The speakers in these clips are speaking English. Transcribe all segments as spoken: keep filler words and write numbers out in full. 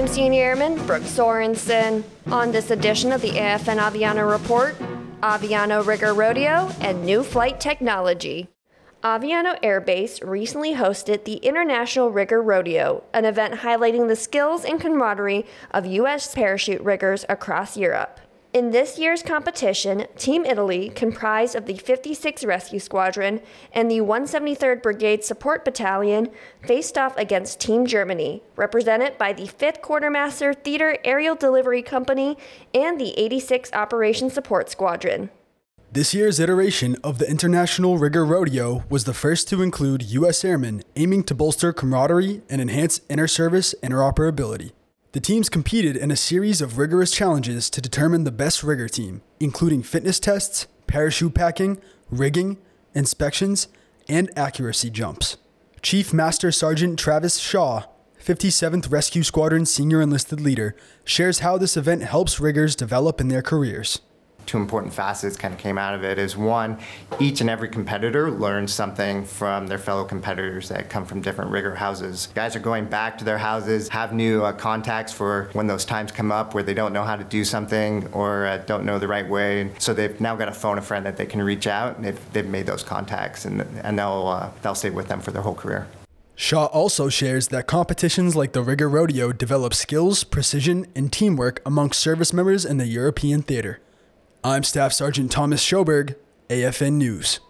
Senior Airman Brooke Sorensen. On this edition of the A F N Aviano Report, Aviano Rigger Rodeo and new flight technology. Aviano Air Base recently hosted the International Rigger Rodeo, an event highlighting the skills and camaraderie of U S parachute riggers across Europe. In this year's competition, Team Italy, comprised of the fifty-sixth Rescue Squadron and the one hundred seventy-third Brigade Support Battalion, faced off against Team Germany, represented by the fifth Quartermaster Theater Aerial Delivery Company and the eighty-sixth Operations Support Squadron. This year's iteration of the International Rigger Rodeo was the first to include U S airmen aiming to bolster camaraderie and enhance inter-service interoperability. The teams competed in a series of rigorous challenges to determine the best rigger team, including fitness tests, parachute packing, rigging, inspections, and accuracy jumps. Chief Master Sergeant Travis Shaw, fifty-seventh Rescue Squadron Senior Enlisted Leader, shares how this event helps riggers develop in their careers. Two important facets kind of came out of it is one, each and every competitor learns something from their fellow competitors that come from different rigger houses. Guys are going back to their houses, have new uh, contacts for when those times come up where they don't know how to do something or uh, don't know the right way. And so they've now got to phone a friend that they can reach out, and they've, they've made those contacts, and, and they'll, uh, they'll stay with them for their whole career. Shaw also shares that competitions like the Rigger Rodeo develop skills, precision, and teamwork amongst service members in the European theater. I'm Staff Sergeant Thomas Schoberg, A F N News.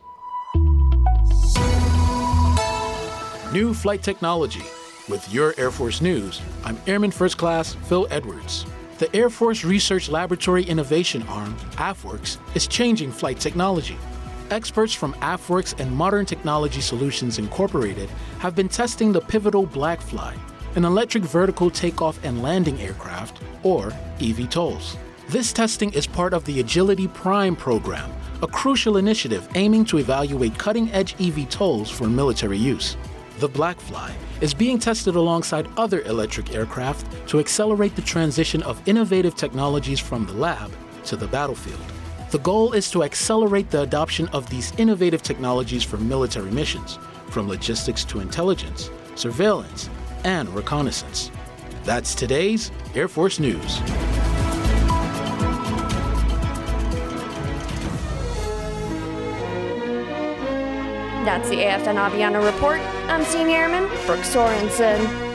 New flight technology. With your Air Force News, I'm Airman First Class Phil Edwards. The Air Force Research Laboratory Innovation Arm, AFWERX, is changing flight technology. Experts from AFWERX and Modern Technology Solutions Incorporated have been testing the Pivotal Blackfly, an electric vertical takeoff and landing aircraft, or E V TOLs. This testing is part of the Agility Prime program, a crucial initiative aiming to evaluate cutting-edge E V TOLs for military use. The Blackfly is being tested alongside other electric aircraft to accelerate the transition of innovative technologies from the lab to the battlefield. The goal is to accelerate the adoption of these innovative technologies for military missions, from logistics to intelligence, surveillance, and reconnaissance. That's today's Air Force News. That's the A F N Aviano Report. I'm Senior Airman Brooke Sorensen.